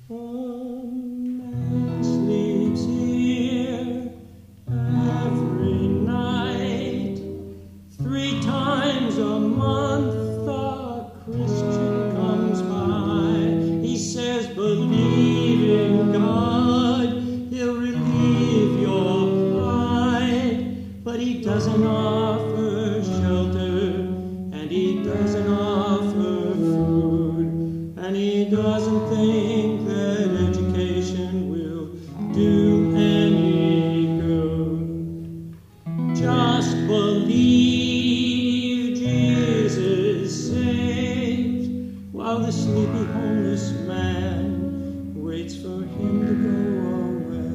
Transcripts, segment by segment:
A man sleeps here every night. 3 times a month a Christian comes by. He says, believe in God, he'll relieve your plight. But he doesn't offer shelter, and he doesn't offer food, and he doesn't think that education will do any good. Just believe Jesus saves, while the sleepy homeless man waits for him to go away.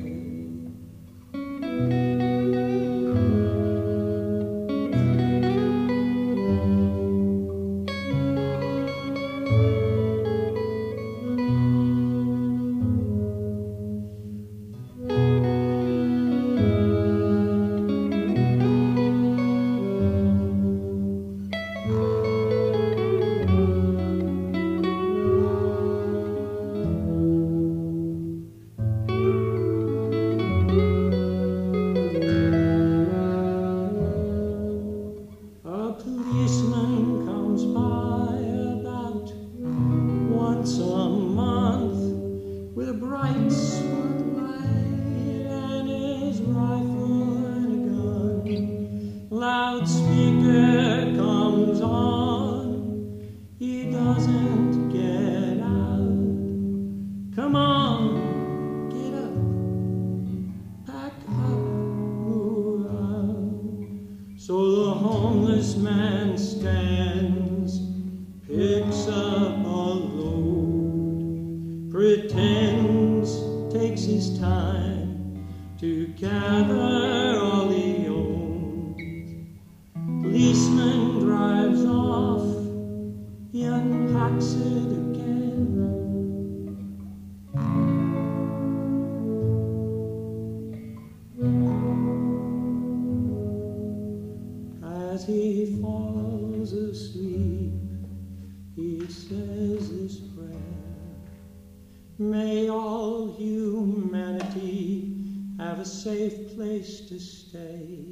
A policeman comes by about once a month with a bright spotlight and his rifle and a gun. Loudspeaker comes on, he doesn't get out. Come on, get up, pack up, move out. So the homeless man stands, picks up a load, pretends, takes his time to gather all he owns. Policeman drives off, he unpacks it again. As he falls asleep, he says this prayer: may all humanity have a safe place to stay,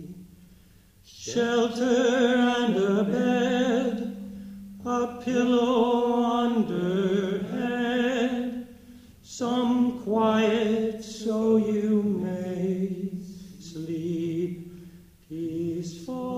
shelter and a bed, a pillow under head, some quiet so you may sleep peaceful.